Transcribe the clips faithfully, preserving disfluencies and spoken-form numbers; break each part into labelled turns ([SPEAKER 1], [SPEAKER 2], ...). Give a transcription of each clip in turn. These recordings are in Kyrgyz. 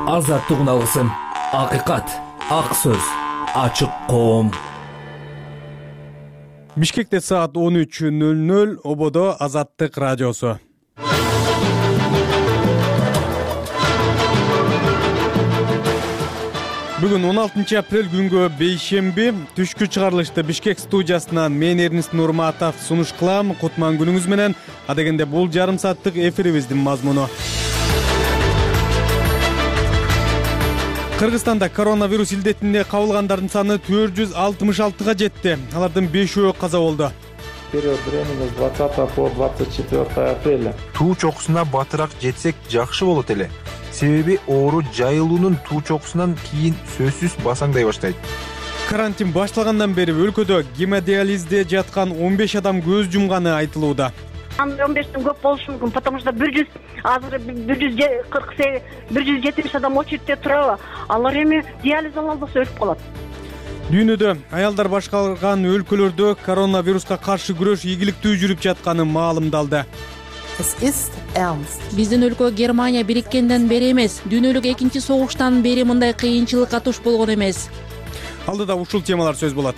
[SPEAKER 1] Азаттык алгысым, акыйкат, ак сөз, ачык коом.
[SPEAKER 2] Бишкекте саат он үч нөл нөл, ободо Азаттык радиосу. Бүгүн он алтынчы апрель күнгө бейшемби, түшкү чыгарылышты Бишкек студиясынан мен Эрнест Нурматов сунуш кылам. Кутман күнүңүз менен. Адегенде бул жарым сааттык эфирибиздин мазмуну. Кыргызстанда коронавирус илдетине кабылгандардын саны төрт жүз алтымыш алтыга жетти. Алардын бешөө каза болду.
[SPEAKER 3] Период времени с двадцатого по двадцать четвёртое апреля.
[SPEAKER 4] Туу чокусуна батыраак жетсек жакшы болот эле. Себеби оору жайылуунун туу чокусунан кийин сөзсүз басаңдай баштайт.
[SPEAKER 2] Карантин башталгандан бери өлкөдө гемодиализде жаткан он беш адам көз жумганы айтылууда.
[SPEAKER 5] он бештен көп болушу мүмкүн, потому что бир жүз азыр бир жүз кырк сегиз бир жүз жетимиш адам очередте турабы. Алар эми диализ ала албаса өлүп калат.
[SPEAKER 2] Дүйнөдө аялдар башкарган өлкөлөрдө коронавируска каршы күрөш ийгиликтүү жүрүп жатканы маалымдалды.
[SPEAKER 6] Биздин өлкө Германия бириккенден бери эмес, дүйнөлүк экинчи согуштан бери мындай кыйынчылыкка туш болгон эмес.
[SPEAKER 2] Алдыда ушул темалар сөз болот.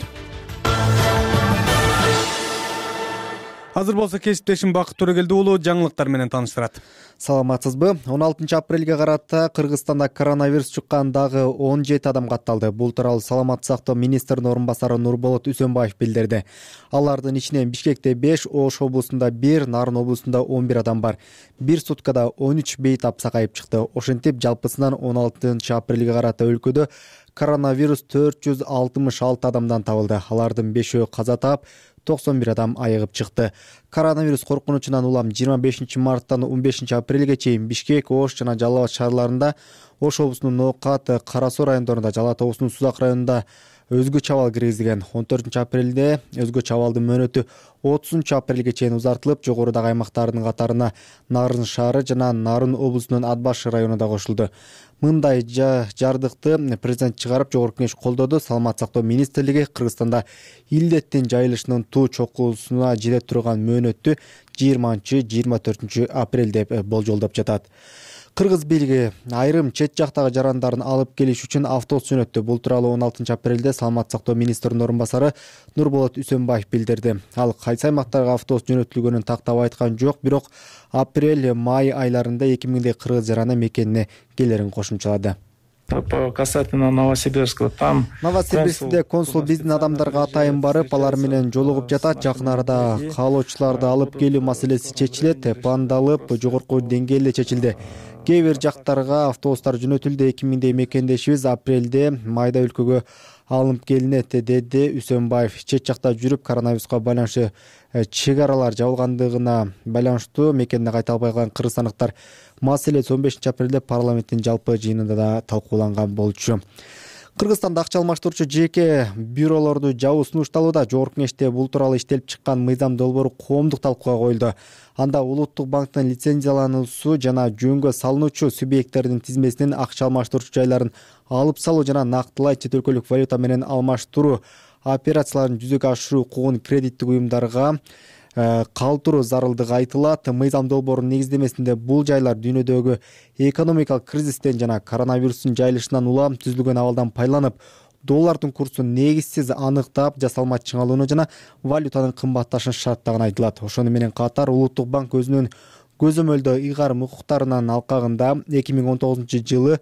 [SPEAKER 2] Азыр болсо кесиптешим Бакыт Төрөгелди уулу жаңылыктар менен тааныштырат.
[SPEAKER 7] Саламатсызбы? он алтынчы апрелге карата Кыргызстанда коронавирус чыккан дагы он жети адам катталды. Бул тууралуу Саламаттык сактоо министринин орун басары Нурболот Үсөнбаев билдирди. Алардын ичинен Бишкекте беш, Ош облусунда бир, Нарын облусунда он бир адам бар. Бир суткада он үч бейтап сакайып чыкты. Ошентип жалпысынан он алтынчы апрелге карата өлкөдө коронавирус төрт жүз алтымыш алты адамдан табылды. Алардын бешөө каза таап, токсон бир адам айыгып чыкты. Коронавирус коркунучунан улам жыйырма бешинчи марттан он бешинчи апрелге чейин Бишкек, Ош жана Жалал Абад шаарларында, Ош облусунун Ноокат, Кара Суу райондорунда, Жалал Абад облусунун Сузак районунда өзгөчө абал киргизилген. он төртүнчү апрелде өзгөчө абалдын мөөнөтү отузунчу апрелге чейин узартылып, жогорудагы аймактардын катарына Нарын шаары жана Нарын облусунун Атбаш району да кошулду. Мындай жардыкты президент чыгарып, жогорку кеңеш колдоду. Саламаттык сактоо министрлиги Кыргызстанда илдеттин жайылышынын туу чокусуна жете турган мөөнөттү жыйырманчы жыйырма төртүнчү апрель деп болжолдоп жатат. Кыргыз бийлиги айрым чет жактагы жарандарын алып келиш үчүн автобус жөнөттү. Бул тууралуу он алтынчы апрелде Саламаттык сактоо министринин орун басары Нурболот Үсөнбаев билдирди. Ал кайсы аймактарга автобус жөнөтүлгөнүн тактап айткан жок, бирок апрель, май айларында эки миңдей кыргыз жараны мекенине келерин кошумчалады.
[SPEAKER 3] Касательно Новосибирска, там
[SPEAKER 7] Новосибирскте консул биздин адамдарга атайын барып, алар менен жолугуп жатат. Жакын арада каалоочуларды алып келүү маселеси чечилет, пландалып, жогорку деңгээлде чечилди. Кээ бир жактарга автобустар жөнөтүлдү. эки миңдей мекендешибиз апрелде, майда өлкөгө алынып келинет, деди Үсөнбаев. Чет жакта жүрүп, коронавируска байланыштуу чек аралар жабылгандыгына байланыштуу мекенине кайта албай калган кыргызстандыктар маселеси он бешинчи апрелде парламенттин жалпы жыйынында да талкууланган болчу. Кыргызстанда акча алмаштыруучу жеке бюролорду жабуу сунушталууда. Жогорку кеңеште бул тууралуу иштелип чыккан мыйзам долбоору коомдук талкууга коюлду. Анда Улуттук банктын лицензиялануусу жана жөнгө салынуучу субъекттердин тизмесинен акча алмаштыруучу жайларын алып салуу жана нактылай чет өлкөлүк валюта менен алмаштыруу операцияларын жүзөгө ашыруу укугун кредиттик уюмдарга калтыруу зарылдыгы айтылат. Мыйзам долбоорунун негиздемесинде бул жайлар дүйнөдөгү экономикалык кризистен жана коронавирустун жайылышынан улам түзүлгөн абалдан пайдаланып, доллардын курсун негизсиз аныктап, жасалма чыңалууну жана валютанын кымбатташын шарттаганы айтылат. Ошону менен катар Улуттук банк өзүнүн көзөмөлдө ыйгарым укуктарынын алкагында эки миң он тогузунчу жылы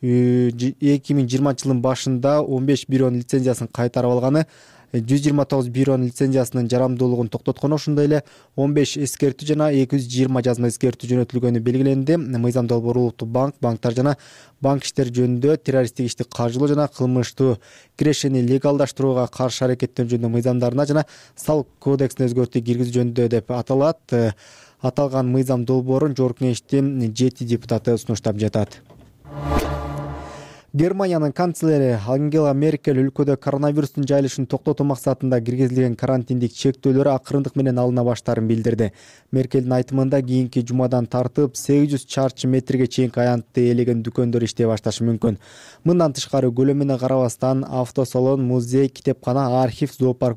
[SPEAKER 7] эки миң жыйырманчы жылдын башында он беш бюронун лицензиясын кайтарып алганы, жүз жыйырма тогуз бюронун лицензиясынын жарамдуулугун токтоткону, ошондой эле он беш эскертүү жана эки жүз жыйырма жазма эскертүү жөнөтүлгөнү белгиленди. Мыйзам долбоору Улуттук банк, банктар жана банк иштери жөнүндө террористтик ишти каржылоо жана кылмыштуу кирешени легалдаштырууга каршы аракеттөө жөнүндө мыйзамдарына жана салык кодексине өзгөртүү киргизүү жөнүндө деп аталат. Аталган мыйзам долбоорун жогорку кеңештин жети депутаты сунуштап жатат. Германиянын канцлери Ангела Меркель өлкөдө коронавирустун жайылышын токтотуу максатында киргизилген карантиндик чектөөлөр акырындык менен алына баштаарын билдирди. Меркелдин айтымында кийинки жумадан тартып сегиз жүз чарчы метрге чейинки аянтты ээлеген дүкөндөр иштей башташы мүмкүн. Мындан тышкары көлөмүнө карабастан автосалон, музей, китепкана, архив, зоопарк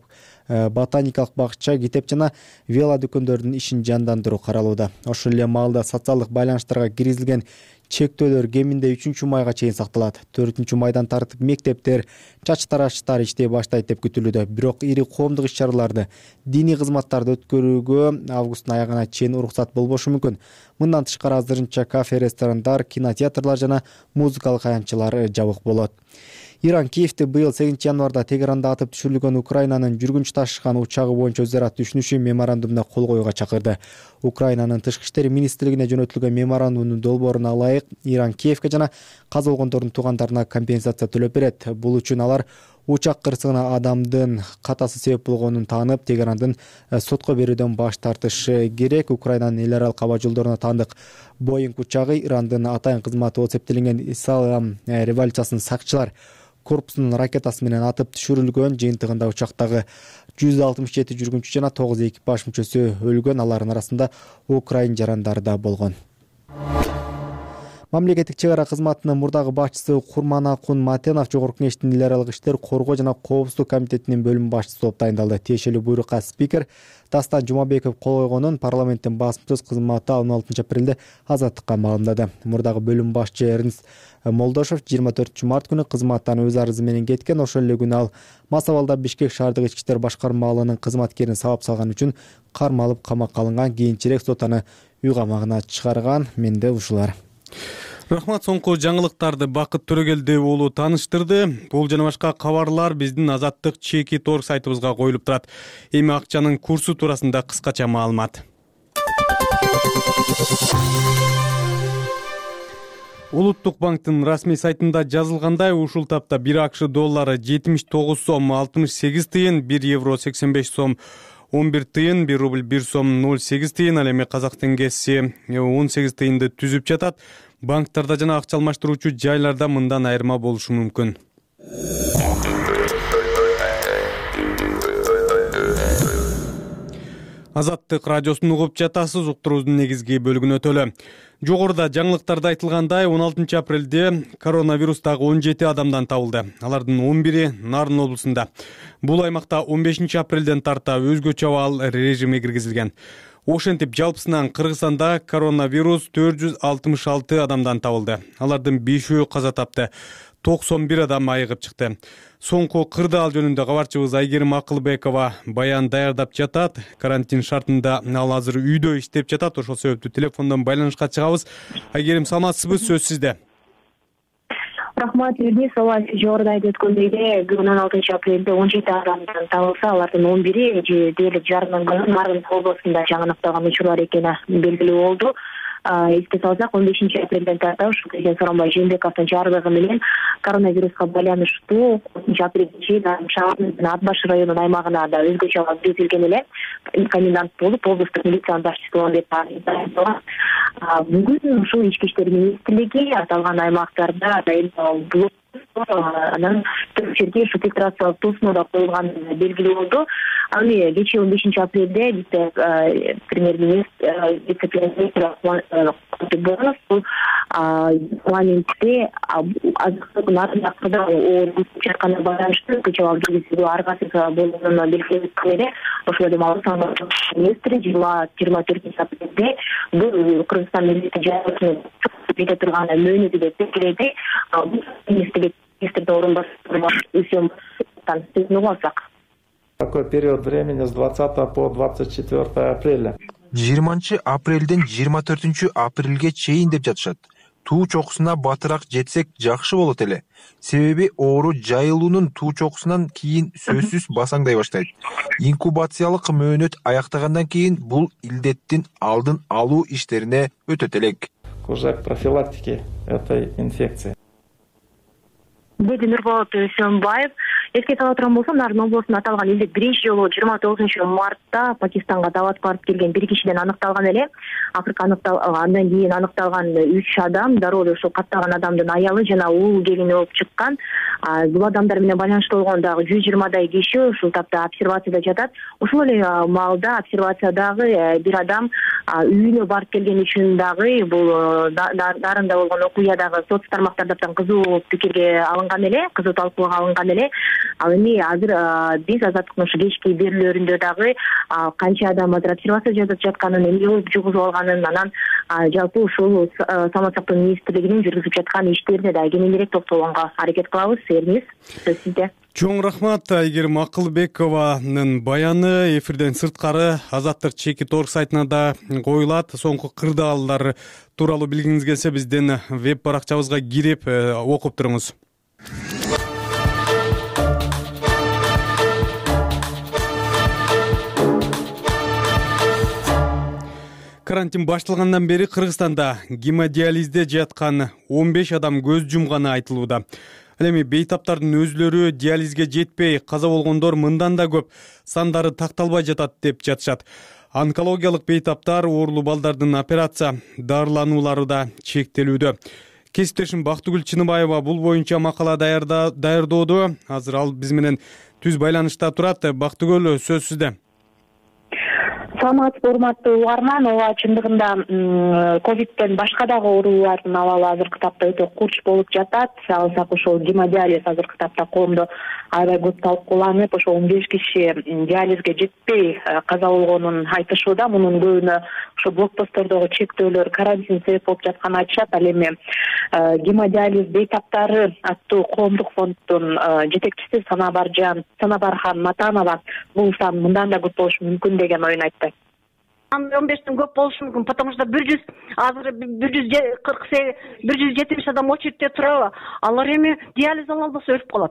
[SPEAKER 7] ботаникалык бакча, китеп жана вело дүкөндөрдүн ишин жандандыруу каралууда. Ошол эле маалда социалдык байланыштарга киргизилген чектөөлөр кеминде үчүнчү майга чейин сакталат. төртүнчү майдан тартып мектептер, чач тараштар иштей баштайт деп күтүлүүдө. Бирок ири коомдук иш-чараларды, диний кызматтарды өткөрүүгө августтун аягына чейин уруксат болбошу мүмкүн. Мындан тышкары азырынча кафе, ресторандар, кинотеатрлар жана музыкалык аянтчылар жабык болот. Иран Киевди быйыл сегизинчи январда Тегеранда атып түшүрүлгөн Украинанын жүргүнчү ташыган учагы боюнча өз ара түшүнүшү меморандумуна кол коюуга чакырды. Украинанын тышкы иштер министрлигине жөнөтүлгөн меморандумдун долбооруна ылайык Иран Киевге жана каза болгондордун туугандарына компенсация төлөп берет. Бул үчүн алар учак кырсыгына адамдын катасы себеп болгонун таанып, Тегерандын сотко берүүдөн баш тартышы керек. Украинанын эл аралык аба жолдоруна таандык Боинг учагы Ирандын атайын кызматы болуп эсептелинген Ислам революциясынын сакчылар корпусунун ракетасы менен атып түшүрүлгөн. Жыйынтыгында учактагы жүз алтымыш жети жүргүнчү жана тогуз экипаж мүчөсү өлгөн. Алардын арасында украин жарандары да болгон. Мамлекеттик чек ара кызматынын мурдагы башчысы Курманакун Матенов Жогорку Кеңештин эл аралык иштер коргоо жана коопсуздук комитетинин бөлүм башчысы болуп дайындалды. Тиешелүү буйрукка спикер Дастан Жумабеков кол койгонун парламенттин басмасөз кызматы он алтынчы апрелде азаттыкка маалымдады. Мурдагы бөлүм башчы Эрнст Молдошев жыйырма төртүнчү март күнү кызматтан өз арызы менен кеткен. Ошол эле күнү ал Масабалда Бишкек шаардык ички иштер башкармалыгынын кызматкерин сабап салган үчүн кармалып камакка алынган. Кийинчерээк сот аны үй камагына чыгарган. Менде ушулар.
[SPEAKER 2] Рахмат. Соңку жаңылыктарды Бакыт Төрөгелди уулу тааныштырды. Бул жана башка кабарлар биздин Азаттык чеки торг сайтыбызга коюлуп турат. Эми акчанын курсу туурасында кыскача маалымат. Улуттук банктын расмий сайтында жазылгандай, ушул тапта бир АКШ доллары жетимиш тогуз сом алтымыш сегиз тыйын, бир евро сексен беш сом он бир тыйын, бир рубль бир сом ноль сегиз тыйын, ал эми казак теңгеси он сегиз тыйынды түзүп жатат. Банктарда жана акча алмаштыруучу жайларда мындан айырма болушу мүмкүн. Азаттык радиосун угуп жатасыз. Уктуруубуздун негизги бөлүгүнө өтөлө. Жогоруда жаңылыктарда айтылгандай, он алтынчы апрелде коронавирустагы он жети адамдан табылды. Алардын он бири Нарын облусунда. Бул аймакта он бешинчи апрелден тарта өзгөчө абал режими киргизилген. Ошентип жалпысынан Кыргызстанда коронавирус төрт жүз алтымыш алты адамдан табылды. Алардын бешөө каза тапты. токсон бир адам айыгып чыкты. Соңку кырдаал жөнүндө кабарчыбыз Айгерим Акылбекова баян даярдап жатат. Карантин шартында ал азыр үйдө иштеп жатат. Ошол себептүү телефондон байланышка чыгабыз. Айгерим, саламатсызбы? Сөз сизде.
[SPEAKER 8] Рахмат, Эрнис. Ооба, жогоруда айтып өткөндөй эле бүгүн он алтынчы апрелде он жети адамдан табылса, алардын он бири дээрлик жарымын Нарын облусунда жаңы аныкталган учурлар экени белгилүү болду. Эске салсак, он бешинчи апрелден тарта ушул президент Сооронбай Жээнбековдун жарлыгы менен коронавируска байланыштуу отузунчу апрелге чейин шаардын Ат баш районунун аймагына да өзгөчө абал киргизилген эле. Комендант болуп облустук милициянын башчысы болом деп айтылган. Бүгүн ушул ички иштер министрлиги аталган аймактарда блок анан төрт жерге ушу фильтрациялык тосуну да коюлган белгилүү болду. Ал эми кечээ он бешинчи апрелде вице премьер-министр вице-премьер Кутубонов бул парламентте азыктык наркында ооруп жатканына байланыштуу көчө абал киргизүү ар кайсы болгонуна белгилеп эле. Ошол эле маалда министри жыйырма төртүнчү апрелде бул Кыргызстан милдети жайын жете турган мөөнөтү деп белгиледи. Бул министрдин орун басчысы сөзүн угасак.
[SPEAKER 3] Такой период времени с двадцатого по двадцать четвёртое апреля.
[SPEAKER 4] жыйырманчы апрелден жыйырма төртүнчү апрелге чейин деп жатышат. Туу чокусуна батыраак жетсек жакшы болот эле. Себеби оору жайылуунун туу чокусунан кийин сөзсүз басаңдай баштайт. Инкубациялык мөөнөт аяктагандан кийин бул илдеттин алдын алуу иштерине өтөт элек.
[SPEAKER 3] Уже к профилактике этой инфекции.
[SPEAKER 8] Деди Нурболот Сөнбаев. Эске сала турган болсом, Нарын облусунда аталган илдет биринчи жолу жыйырма тогузунчу мартта Пакистанга дават барып келген бир кишиден аныкталган эле. Акыркы аныкталган, андан кийин аныкталган үч адам дароо эле ушул каттаган адамдын аялы жана уул келини болуп чыккан. Бул адамдар менен байланыштуу болгон дагы жүз жыйырмадай киши ушул тапта обсервацияда жатат. Ушул эле маалда обсервациядагы бир адам үйүнө барып келген үчүн дагы бул Нарында болгон окуя дагы соц тармактардан кызуу пикирге алынган эле, кызуу талкууга алынган эле. Ал эми азыр биз азаттыктын ушу кечки берүүлөрүндө дагы канча адам азыр обсервация жасап жатканын, эмне болуп жугузуп алганын, анан жалпы ушул саламат сактоо министрлигинин жүргүзүп жаткан иштерине дагы кененирээк токтолгонго аракет кылабыз. Эрниз, сөз сизде.
[SPEAKER 2] Чоң рахмат. Айгерим Акылбекованын баяны эфирден сырткары Азаттык чекит точка орг сайтына да коюлат. Соңку кырдаалдар тууралуу билгиңиз келсе биздин веб баракчабызга кирип окуп туруңуз. Карантин башталгандан бери Кыргызстанда гемодиализде жаткан он беш адам көз жумганы айтылууда. Ал эми бейтаптардын өзлөрү диализге жетпей каза болгондор мындан да көп, сандары такталбай жатат деп жатышат. Онкологиялык бейтаптар, оорулуу балдардын операция дарылануулары да чектелүүдө. Кесиптешим Бактыгүл Чыныбаева бул боюнча макала даярдоодо. Азыр ал биз менен түз байланышта турат. Бактыгүл, сөз сизде.
[SPEAKER 8] Саламатсызбы, урматтуу угарман. Ооба, чындыгында ковидтен башка дагы оорулардын абалы азыркы тапта өтө курч болуп жатат. Алсак ошол гемодиализ азыркы тапта коомдо аябай көп талкууланып, ошо он беш киши диализге жетпей каза болгонун айтышууда. Мунун көбүнө ошо блокпосттордогу чектөөлөр, карантин себеп болуп жатканын айтышат. Ал эми гемодиализ бейтаптары аттуу коомдук фонддун жетекчиси Санабаржан Санабархан Матанова бул сан мындан да көп болушу мүмкүн деген оюн айтты.
[SPEAKER 5] он бештен көп болушу мүмкүн, потому что бир жүз азыр бир жүз кырк бир жүз жетимиш адам очередте турабы. Алар эми диализ ала албаса өлүп калат.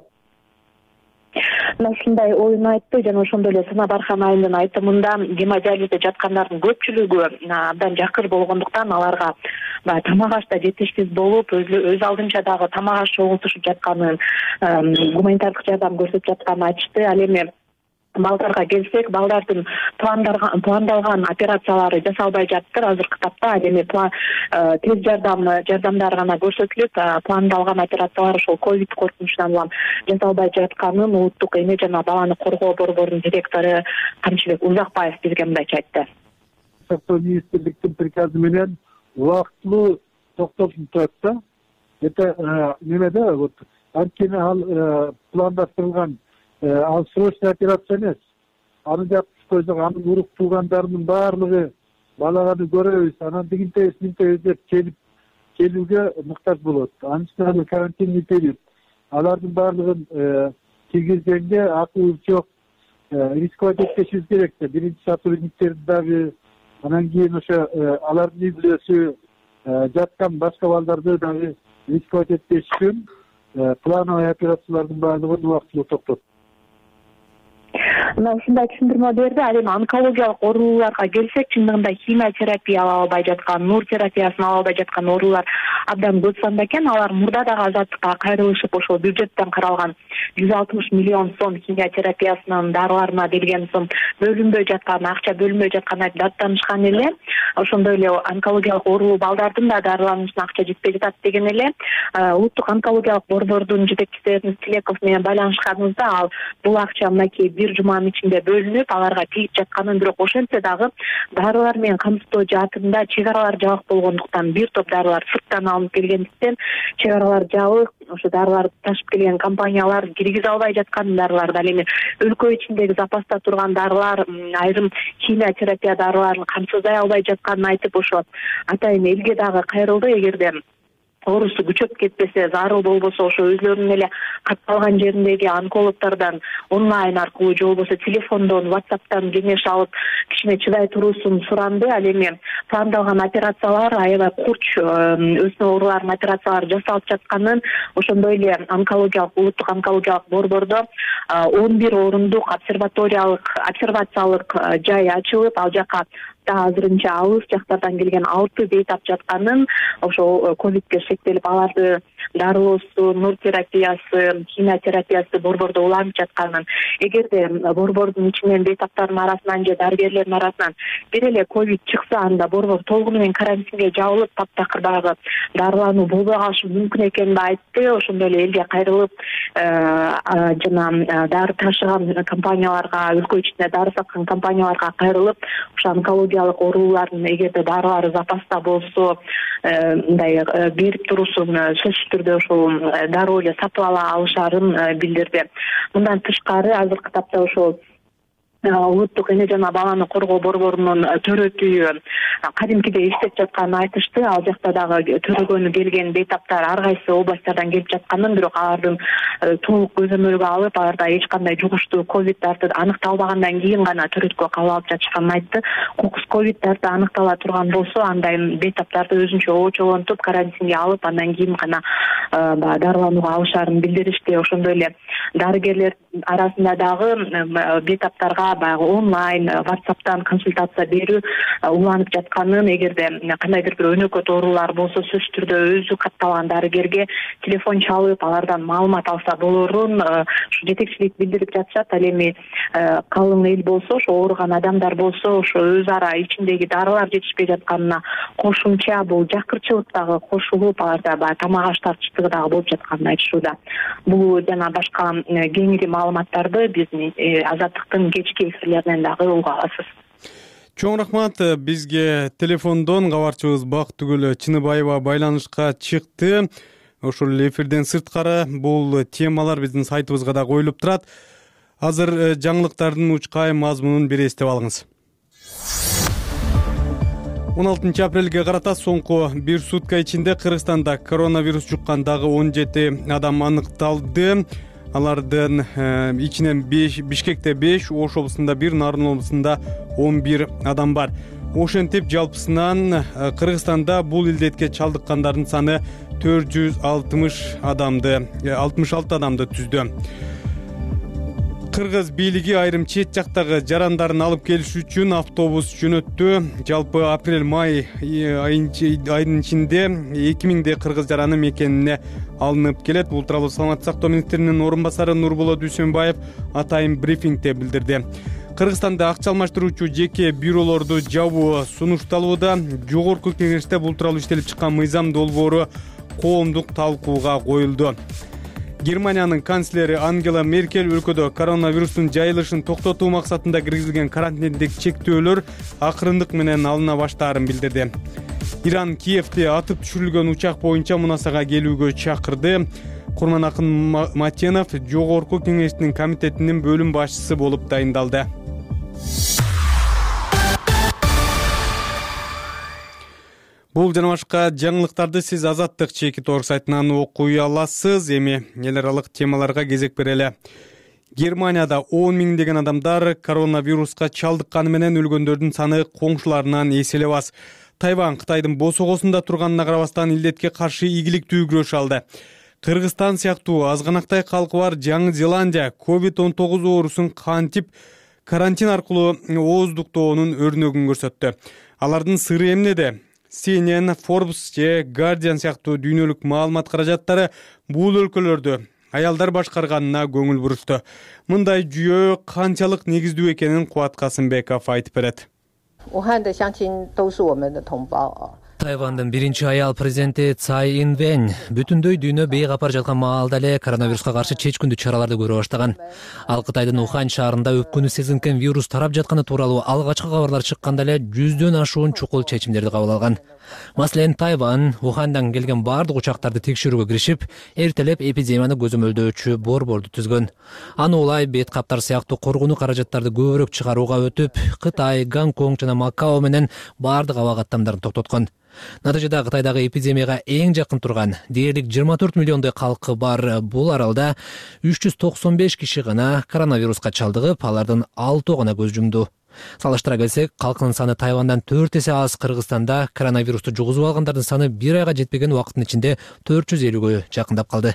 [SPEAKER 8] Ушундай оюн айтты жана ошондой эле Санабархан айымдын айтымында гемодиализде жаткандардын көпчүлүгү абдан жакыр болгондуктан аларга тамак ашта жетишсиз болуп, өз алдынча дагы тамак аш чогултушуп жатканын, гуманитардык жардам көрсөтүп жатканын айтышты. Ал эми балдарга келсек, балдардын пландалган операциялары жасалбай жатыр азыркы тапта. Ал эми тез жардам жардамдары гана көрсөтүлүп, пландалган операциялар ошол ковид коркунучунан улам жасалбай жатканын улуттук эне жана баланы коргоо борборунун директору Камчыбек Узакбаев бизге мындайча айтты.
[SPEAKER 9] Сактоо министрликтин приказы менен убактылуу токтотуп турат да. Это немеде вот анткени ал пландаштырылган ал срочный операция эмес. Аны жапып койсок, анын урук туугандарынын баардыгы балаганы көрөбүз, анан дигинтебиз мынтебиз деп келип келүүгө муктаж болот. Анын үстүнө карантинный период. Алардын баардыгын киргизгенге акыбыз жок. Рисковать этпешибиз керек да. Биринчи сотрудниктерди дагы, анан кийин ошо алардын үй-бүлөсү жаткан башка балдарды дагы рисковать этпеш үчүн плановый операциялардын баардыгын убактылуу токтот.
[SPEAKER 8] Мына ушундай түшүндүрмө берди. Ал эми онкологиялык ооруларга келсек, чындыгында химиотерапия ала албай жаткан, нур терапиясын ала албай жаткан оорулар абдан көп санда экен. Алар мурда дагы азаттыкка кайрылышып, ошол бюджеттен каралган жүз алтымыш миллион сом химиотерапиясынын дарыларына берген сом бөлүнбөй жаткан, акча бөлүнбөй жатканын айтып даттанышкан эле. Ошондой эле онкологиялык оорулуу балдардын да дарыланышына акча жетпей жатат деген эле. Улуттук онкологиялык борбордун жетекчиси Эрнис Тилеков менен байланышканыбызда, ал бул акча мынакей бир жуманын ичинде бөлүнүп, аларга тийип жатканын, бирок ошентсе дагы дарылар менен камсыздоо жаатында чек аралар жабык болгондуктан, бир топ дарылар сырттан алынып келгендиктен чек аралар жабык, ошо дарыларды ташып келген компаниялар киргизе албай жаткан дарыларды, ал эми өлкө ичиндеги запаста турган дарылар, айрым химиотерапия дарыларын камсыздай албай жатканын айтып, ошо атайын элге дагы кайрылды. Эгерде оорусу күчөп кетпесе, зарыл болбосо, ошо өзлөрүнүн эле катталган жериндеги онкологтордон онлайн аркылуу же болбосо телефондон, WhatsApp'тан кеңеш алып, кичине чыдай туруусун суранды. Ал эми пландалган операциялар, аябай курч өсмө оорулардын операциялары жасалып жатканын, ошондой эле онкологиялык улуттук онкологиялык борбордо он бир орундук обсерваториялык обсервациялык жай ачылып, ал жака азырынча алыс жактардан келген алты бейтап жатканын, ошо ковидке шектелип, аларды дарылоосу, нур терапиясы, химиотерапиясы борбордо уланып жатканын. Эгерде борбордун ичинен бейтаптардын арасынан же дарыгерлердин арасынан бир эле ковид чыкса, анда борбор толугу менен карантинге жабылып, таптакыр баягы дарылануу болбой калышы мүмкүн экенин айтты. Ошондой эле элге кайрылып, жана дары ташыган компанияларга, өлкө ичинде дары саткан компанияларга кайрылып, ошо онкологиялык оорулардын эгерде дарылары запаста болсо, мындай берип туруусун сөзсүз түрдө ошол дароо эле сатып ала алышаарын билдирди. Мындан тышкары азыркы тапта ошол улуттук эне жана баланы коргоо борборунун төрөтүйү кадимкидей иштеп жатканын айтышты. Ал жакта дагы төрөгөнү келген бейтаптар ар кайсы областтардан келип жатканын, бирок алардын толук көзөмөлгө алып, аларда эч кандай жугуштуу ковиддарды аныкталбагандан кийин гана төрөткө кабыл алып жатышканын айтты. Кокус ковиддарды аныктала турган болсо, андай бейтаптарды өзүнчө очогонтуп карантинге алып, андан кийин гана баягы дарыланууга алышаарын билдиришти. Ошондой эле дарыгерлер арасында дагы бейтаптарга баягы онлайн WhatsApp'тан консультация берүү уланып жатканын, эгерде кандайдыр бир өнөкөт оорулар болсо сөзсүз түрдө өзү катталган дарыгерге телефон чалып, алардан маалымат алса болорун ушу жетекчилик билдирип жатышат. Ал эми калың эл болсо, ошо ооруган адамдар болсо, ошо өз ара ичиндеги дарылар жетишпей жатканына кошумча бул жакырчылык дагы кошулуп, аларда баягы тамак аш тартыштыгы дагы болуп жатканын айтышууда. Бул жана башка кеңири маалыматтарды биздин Азаттыктын кечки эфирлеринен дагы уга аласыз.
[SPEAKER 2] Чоң рахмат. Бизге телефондон кабарчыбыз Бактыгүл Чыныбаева байланышка чыкты. Ошол эле эфирден сырткары бул темалар биздин сайтыбызга да коюлуп турат. Азыр жаңылыктардын учкай мазмунун бир эстеп алыңыз. он алтынчы апрелге карата соңку бир сутка ичинде Кыргызстанда коронавирус жуккан дагы он жети адам аныкталды. Алардын ичинен Бишкекте беш, Ош облусунда бир, Нарын облусунда он бир адам бар. Ошентип жалпысынан Кыргызстанда бул илдетке чалдыккандардын саны төрт жүз алтымыш адамды, алтымыш алты адамды түздү. Кыргыз бийлиги айрым чет жактагы жарандарын алып келиш үчүн автобус жөнөттү. Жалпы апрель-май айынын ичинде эки миңдей кыргыз жараны мекенине алынып келет. Бул тууралуу саламаттык сактоо министринин орун басары Нурболот Дүйсөнбаев атайын брифингде билдирди. Кыргызстанда акча алмаштыруучу жеке бюролорду жабуу сунушталууда. Жогорку кеңеште бул тууралуу иштелип чыккан мыйзам долбоору коомдук талкууга коюлду. Германиянын канцлери Ангела Меркель өлкөдө коронавирустун жайылышын токтотуу максатында киргизилген карантиндик чектөөлөр акырындык менен алына баштаарын билдирди. Иран Киевде атып түшүрүлгөн учак боюнча Мунасага келүүгө чакырды. Курманакын Матенов жогорку кеңештин комитетинин бөлүм башчысы болуп дайындалды. Бул жана башка жаңылыктарды сиз Азаттык чекит орг сайтынан окуй аласыз. Эми эл аралык темаларга кезек берели. Германияда он миңдеген адамдар коронавируска чалдыкканы менен өлгөндөрдүн саны коңшуларынан эселеп аз. Тайвань Кытайдын босогосунда турганына карабастан илдетке каршы ийгиликтүү күрөш алды. Кыргызстан сыяктуу азганактай калкы бар Жаңы Зеландия ковид он тогуз оорусун кантип карантин аркылуу ооздуктоонун өрнөгүн көрсөттү. Алардын сыры эмнеде? си эн эн, Forbes же Guardian сыяктуу дүйнөлүк маалымат каражаттары бул өлкөлөрдү аялдар башкарганына көңүл бурушту. Мындай жүйө канчалык негиздүү экенин Кубат Касымбеков айтып берет.
[SPEAKER 1] Тайвандын биринчи аял президенти Цай Инвэнь бүтүндөй дүйнө бейкапар жаткан маалда эле коронавируска каршы чечкиндүү чараларды көрө баштаган. Ал Кытайдын Ухань шаарында өпкөнү сезинкен вирус тарап жатканы тууралуу алгачкы кабарлар чыкканда эле жүздөн ашуун чукул чечимдерди кабыл алган. Маселен, Тайвань Уханьдан келген бардык учактарды текшерүүгө киришип, эртелеп эпидемияны көзөмөлдөөчү борборду түзгөн. Аны улай бет каптар сыяктуу коргонуу каражаттарды көбүрөөк чыгарууга өтүп, Кытай, Гонконг жана Макао менен бардык аба каттамдарын токтоткон. Натыйжада Кытайдагы эпидемияга эң жакын турган дээрлик жыйырма төрт миллиондой калкы бар бул аралда үч жүз токсон беш киши гана коронавируска чалдыгып, алардын алтоо гана көз жумду. Салыштыра келсек, калкынын саны Тайвандан төрт эсе аз. Кыргызстанда коронавирусту жугузуп алгандардын саны бир айга жетпеген убакыттын ичинде төрт жүз элүүгө жакындап калды.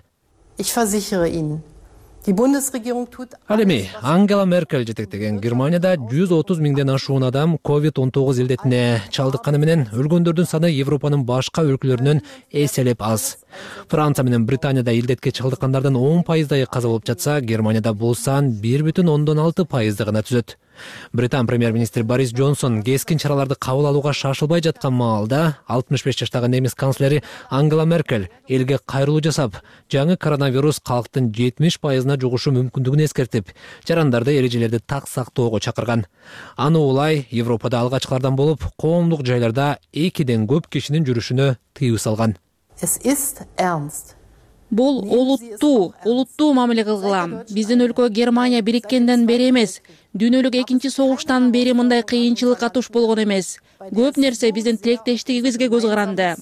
[SPEAKER 1] Ал эми Ангела Меркель жетектеген Германияда жүз отуз миңден ашуун адам ковид он тогуз илдетине чалдыкканы менен өлгөндөрдүн саны Европанын башка өлкөлөрүнөн эселеп аз. Франция менен Британияда илдетке чалдыккандардын он пайыздайы каза болуп жатса, Германияда бул сан бир бүтүн ондон алты пайызды гана түзөт. Британ премьер-министри Борис Джонсон кескин чараларды кабыл алууга шашылбай жаткан маалда алтымыш беш жаштагы немис канцлери Ангела Меркель элге кайрылуу жасап, жаңы коронавирус калктын жетимиш пайызына жугушу мүмкүндүгүн эскертип, жарандарды эрежелерди так сактоого чакырган. Аны улай Европада алгачкылардан болуп, коомдук жайларда экиден көп кишинин жүрүшүнө тыюу салган.
[SPEAKER 6] Бул олуттуу улуттуу мамиле кылгыла. Биздин өлкө Германия бириккенден бери эмес, дүйнөлүк экинчи согуштан бери мындай кыйынчылыкка туш болгон эмес. Көп нерсе биздин тилектештигибизге көз каранды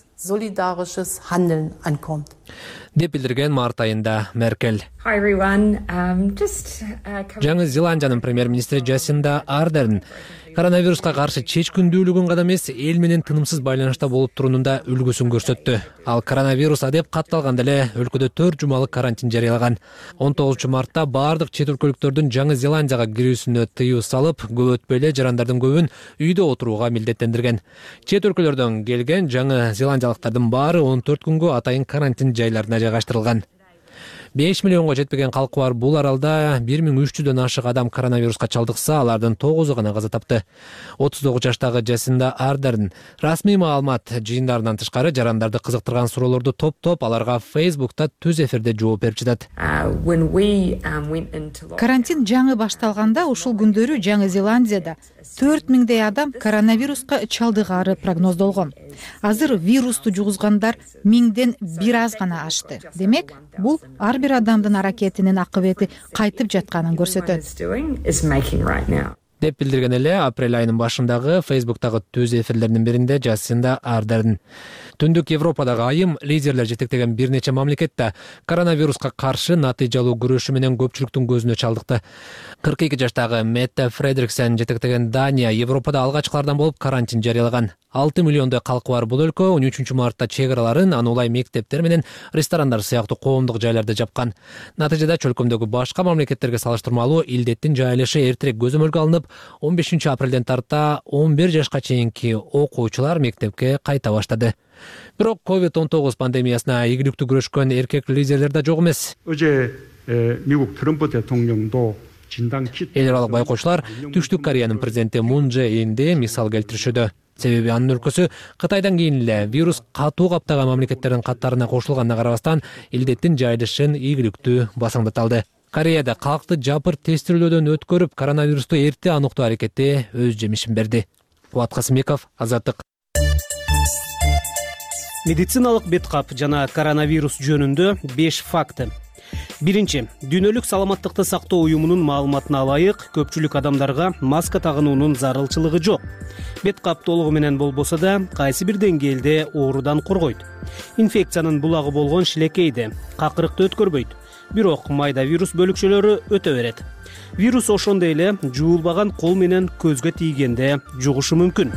[SPEAKER 1] деп билдирген март айында Меркель. Жаңы Зеландиянын премьер-министри Джасинда Ардерн коронавируска каршы чечкиндүүлүгүн гана эмес, эл менен тынымсыз байланышта болуп туруунун да үлгүсүн көрсөттү. Ал коронавирус деп катталганда эле өлкөдө төрт жумалык карантин жарыялаган. он тогузунчу мартта бардык чет өлкөлүктөрдүн Жаңы Зеландияга кирүүсүнө тыюу салып, көп өтпөй эле жарандардын көбүн үйдө отурууга милдеттендирген. Чет өлкөлөрдөн келген жаңы зеландиялыктардын баары он төрт күнгө атайын карантин жайларына жайгаштырылган. беш миллионго жетпеген калкы бар бул аралда бир миң үч жүздөн ашык адам коронавируска чалдыкса, алардын тогузу гана каза тапты. отуз тогуз жаштагы Джасинда Ардерн расмий маалымат жыйындарынан тышкары жарандарды кызыктырган суроолорду топтоп, аларга Facebook'та түз эфирде жооп берип жатат.
[SPEAKER 10] Карантин жаңы башталганда ушул күндөрү Жаңы Зеландияда төрт миңдей адам коронавируска чалдыгаары прогноздолгон. Азыр вирусту жугузгандар миңден бир аз гана ашты. Демек, бул ар бир адамдын аракетинин акыбети кайтып жатканын көрсөтөт
[SPEAKER 1] деп билдирген эле апрель айынын башындагы Facebook'тагы түз эфирлеринин биринде Джасинда Ардерн. Түндүк Европадагы айым лидерлер жетектеген бир нече мамлекетте коронавируска каршы натыйжалуу күрөшү менен көпчүлүктүн көзүнө чалдыкты. кырк эки жаштагы Метте Фредериксен жетектеген Дания Европада алгачкылардан болуп карантин жарыялаган. алты миллиондой калкы бар бул өлкө он үчүнчү мартта чек араларын аны улай мектептер менен ресторандар сыяктуу коомдук жайларды жапкан. Натыйжада чөлкөмдөгү башка мамлекеттерге салыштырмалуу илдеттин жайылышы эртерээк көзөмөлгө алынып, он бешинчи апрелден тарта он бир жашка чейинки окуучулар мектепке кайта баштады. Бирок ковид он тогуз пандемиясына ийгиликтүү күрөшкөн эркек лидерлер да жок эмес.
[SPEAKER 11] 어제 미국 트럼프 대통령도
[SPEAKER 1] эл аралык байкоочулар Түштүк Кореянын президенти Мун Чже Инди мисал келтиришүүдө. Себеби анын өлкөсү Кытайдан кийин эле вирус катуу каптаган мамлекеттердин катарына кошулганына карабастан илдеттин жайылышын ийгиликтүү басаңдата алды. Кореяда калкты жапыр тестирүүлөөдөн өткөрүп, коронавирусту эрте аныктоо аракети өз жемишин берди. Кубат Касымбеков, Азаттык.
[SPEAKER 12] Медициналык беткап жана коронавирус жөнүндө беш факты. Биринчи, дүйнөлүк саламаттыкты сактоо уюмунун маалыматына ылайык, көпчүлүк адамдарга маска тагынуунун зарылчылыгы жок. Беткап толугу менен болбосо да, кайсы бир деңгээлде оорудан коргойт. Инфекциянын булагы болгон шилекейди, какырыкты өткөрбөйт. Бирок майда вирус бөлүкчөлөрү өтө берет. Вирус ошондой эле жуулбаган кол менен көзгө тийгенде жугушу мүмкүн.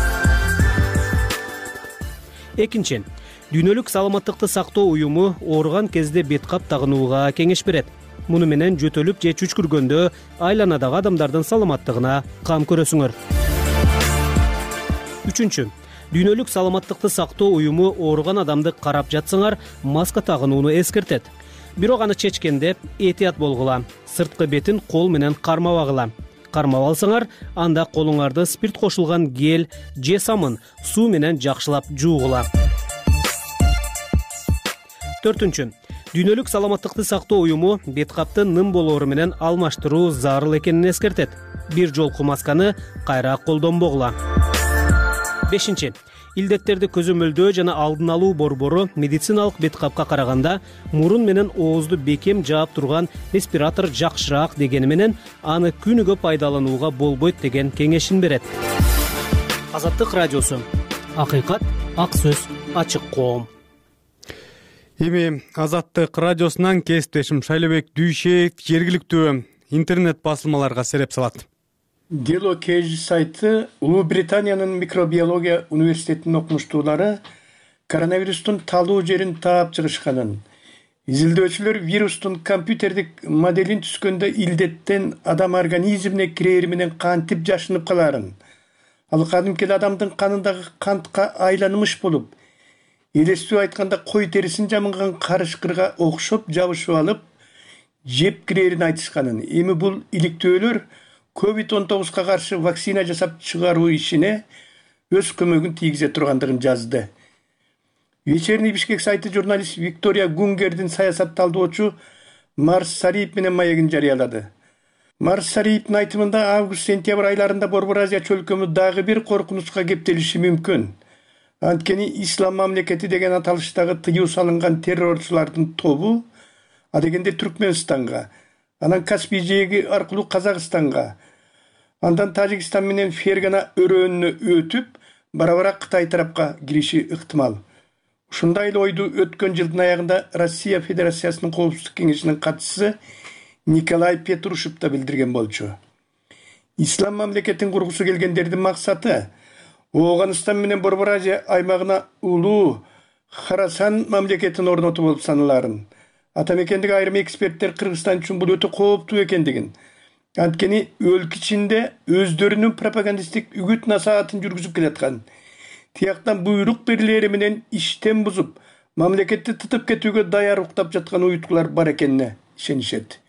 [SPEAKER 12] Экинчи, дүйнөлүк саламаттыкты сактоо уюму ооруган кезде беткап тагынууга кеңеш берет. Муну менен жөтөлүп же чүчкүргөндө айланадагы адамдардын саламаттыгына кам көрөсүңөр. Үчүнчү, дүйнөлүк саламаттыкты сактоо уюму ооруган адамды карап жатсаңар, маска тагынууну эскертет. Бирок аны чечкенде этият болгула. Сырткы бетин кол менен кармабагыла. Кармап алсаңар, анда колуңарды спирт кошулган гель же самын суу менен жакшылап жуугула. Төртүнчү, дүйнөлүк саламаттыкты сактоо уюму беткапты ным болоору менен алмаштыруу зарыл экенин эскертет. Бир жолку масканы кайра колдонбогула. Бешинчи, илдеттерди көзөмөлдөө жана алдын алуу борбору медициналык беткапка караганда мурун менен оозду бекем жаап турган респиратор жакшыраак дегени менен аны күнүгө пайдаланууга болбойт деген кеңешин берет. Азаттык радиосу. Акыйкат, ак сөз, ачык коом.
[SPEAKER 2] Эми Азаттык радиосунан кесиптешим Шайлебек Дүйшеев жергиликтүү интернет басылмаларга сереп салат.
[SPEAKER 13] Дело Кейж сайты Улуу Британиянын микробиология университетинин окумуштуулары коронавирустун талуу жерин таап чыгышканын, изилдөөчүлөр вирустун компьютердик моделин түзгөндө илдеттен адам организмине кирери менен кантип жашынып калаарын, ал кадимки адамдын канындагы кантка айланымыш болуп, элестүү айтканда кой терисин жамынган карышкырга окшоп жабышып алып, жеп кирерин айтышканын. Эми бул иликтөөлөр ковид он тогузга каршы вакцина жасап чыгаруу ишине өз көмөгүн тийгизе тургандыгын жазды. Вечерний Бишкек сайты журналист Виктория Гунгердин саясат талдоочу Марс Сариев менен маегин жарыялады. Марс Сариевдин айтымында август-сентябрь айларында Борбор Азия чөлкөмү дагы бир коркунучка кептелиши мүмкүн. Анткени ислам мамлекети деген аталыштагы тыюу салынган террорчулардын тобу адегенде Түркмөнстанга, анан Каспий жээги аркылуу Казакстанга, андан Тажикстан менен Фергана өрөөнүнө өтүп, бара-бара Кытай тарапка кириши ыктымал. Ушундай эле ойду өткөн жылдын аягында Россия Федерациясынын Коопсуздук кеңешинин катчысы Николай Петрушев да билдирген болчу. Ислам мамлекетин кургусу келгендердин максаты Оғанстан менен Борбор Азия аймагына улуу Харасан мамлекетин орнотуу болуп саналарын. Атамекендеги айрым эксперттер Кыргызстан үчүн бул өтө кооптуу экендигин, анткени өлкө ичинде өздөрүнүн пропагандисттик үгүт насаатын жүргүзүп келаткан, тияктан буйрук берилери менен иштен бузуп, мамлекетти тытып кетүүгө даяр уктап жаткан уюткулар бар экенине ишенишет.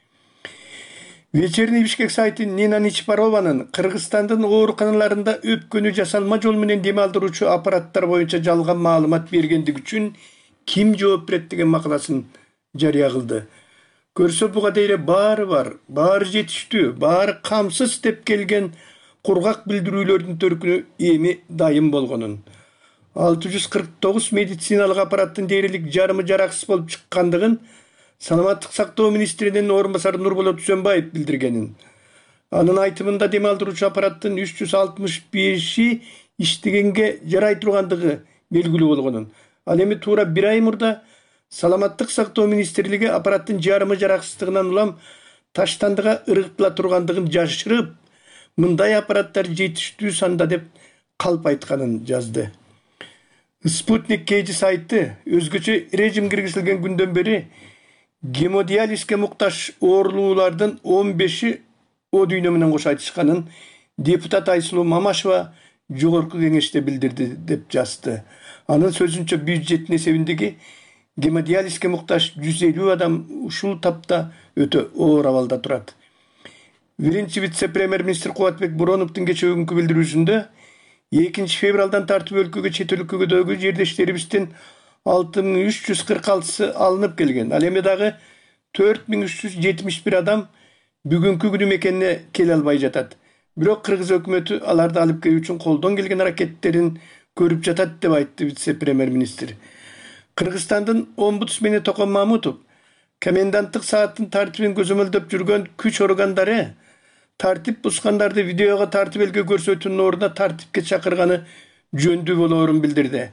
[SPEAKER 13] Вечерний Бишкек сайты Нина Ничпарованын Кыргызстандын ооруканаларында өпкөнү жасалма жол менен дем алдыруучу аппараттар боюнча жалган маалымат бергендиги үчүн ким жооп берет деген макаласын жарыя кылды. Көрсө буга дейре баары бар, баары жетиштүү, баары камсыз деп келген кургак билдирүүлөрдүн төркүнү эми дайым болгонун. алты жүз кырк тогуз медициналык аппараттын дээрлик жарымы жараксыз болуп чыккандыгын Саламаттык сактоо министринин орун басары Нурболот Түзөнбаев билдиргенин. Анын айтымында дем алдыруучу аппараттын үч жүз алтымыш беши иштегенге жарай тургандыгы белгилүү болгонун. Ал эми туура бир ай мурда Саламаттык сактоо министрлиги аппараттын жарымы жараксыздыгынан улам таштандыга ыргытыла тургандыгын жашырып, мындай аппараттар жетиштүү санда деп калп айтканын жазды. Спутник Кейджи сайты өзгөчө режим киргизилген күндөн бери гемодиализге муктаж оорулуулардын он беши о дүйнө менен кошо айтышканын депутат Айсулуу Мамашева жогорку кеңеште билдирди деп жазды. Анын сөзүнчө бюджеттин эсебиндеги гемодиализге муктаж жүз элүү адам ушул тапта өтө оор абалда турат. Биринчи вице-премьер-министр Кубатбек Буроновдун кечээкүнкү билдирүүсүндө экинчи февралдан тартып өлкөгө чет өлкөгөдөгү жердештерибиздин алты миң үч жүз кырк алтысы алынып келген. Ал эми дагы төрт миң үч жүз жетимиш бир адам бүгүнкү күнү мекенине келе албай жатат. Бирок Кыргыз өкмөтү аларды алып келүү үчүн колдон келген аракеттерин көрүп жатат деп айтты вице-премьер-министр. Кыргызстандын омбудсмени Токон Мамутов коменданттык сааттын тартибин көзөмөлдөп жүргөн күч органдары тартип бузгандарды видеого тартып элге көрсөтүүнүн ордуна тартипке чакырганы жөндүү болоорун билдирди.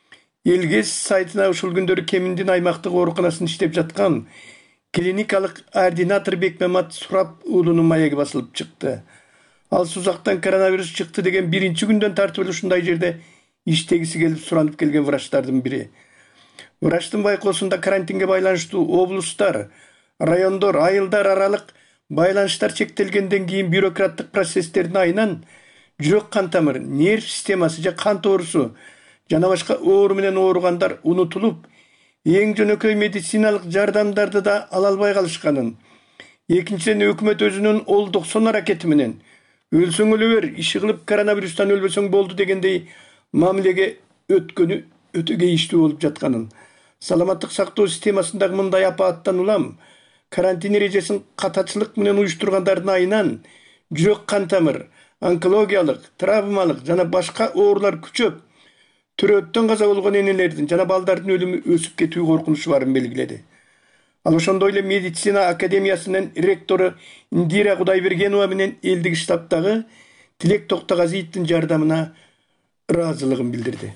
[SPEAKER 13] Элгес сайтына ушул күндөрү Кеминдин аймактык ооруканасын иштеп жаткан клиникалык ординатор Бекмамат Сурап уулунун маеги басылып чыкты. Ал Сузактан коронавирус чыкты деген биринчи күндөн тартып эле ушундай жерде иштегиси келип суранып келген врачтардын бири. Врачтын байкоосунда карантинге байланыштуу облустар, райондор, айылдар аралык байланыштар чектелгенден кийин бюрократтык процесстердин айынан жүрөк кан тамыр, нерв системасы же кан тоорусу жана башка оору менен ооругандар унутулуп, эң жөнөкөй медициналык жардамдарды да ала албай калышканын. Экинчиден өкмөт өзүнүн ол токсон аракети менен өлсөң өлө бер, иши кылып коронавирустан өлбөсөң болду дегендей мамилеге өткөнү өтө кейиштүү болуп жатканын. Саламаттык сактоо системасындагы мындай апааттан улам карантин эрежесин катачылык менен уюштургандардын айынан жүрөк кан тамыр, онкологиялык, травмалык жана башка оорулар күчөп, төрөттөн каза болгон энелердин жана балдардын өлүмү өсүп кетүү коркунучу барын белгиледи. Ал ошондой эле медицина академиясынын ректору Индира Кудайбергенова менен элдик штабтагы Тилек Токтогазиевдин жардамына ыраазылыгын билдирди.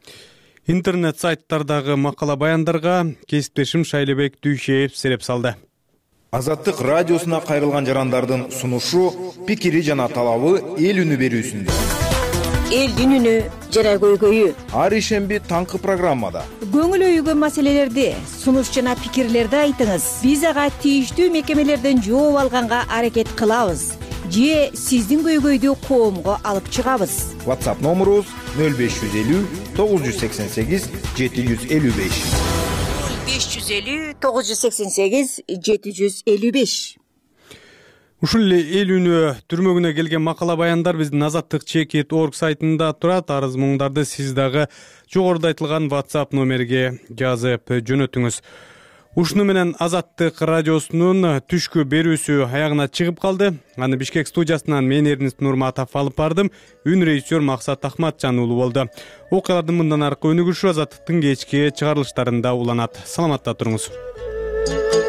[SPEAKER 2] Интернет сайттардагы макала баяндарга кесиптешим Шайлебек Дүйшеев сереп салды.
[SPEAKER 4] Азаттык радиосуна кайрылган жарандардын сунушу, пикири жана талабы эл үнү берүүсүндө.
[SPEAKER 14] Элдин үнү жана көйгөйү.
[SPEAKER 4] Ар ишемби таңкы программада.
[SPEAKER 14] Көңүл өйгөн маселелерди, сунуш жана пикирлерди айтыңыз. Биз ага тийиштүү мекемелерден жооп алганга аракет кылабыз. Же сиздин көйгөйдү коомго алып чыгабыз.
[SPEAKER 4] WhatsApp номерубуз нөл беш жүз элүү тогуз жүз сексен сегиз жети жүз элүү беш.
[SPEAKER 14] беш жүз элүү тогуз жүз сексен сегиз жети жүз элүү беш.
[SPEAKER 2] Ушул эле эл үнү түрмөгүнө келген макала баяндар биздин азаттык чекит точка орг сайтында турат. Арыз муңдарды сиз дагы жогоруда айтылган WhatsApp номерге жазып жөнөтүңүз. Ушуну менен Азаттык радиосунун түшкү берүүсү аягына чыгып калды. Аны Бишкек студиясынан мен Эрнист Нурматов алып бардым. Үн режиссер Максат Ахматжан уулу болду. Окуялардын мындан аркы өнүгүшү Азаттыктын кечки чыгарылыштарында уланат. Саламатта туруңуз.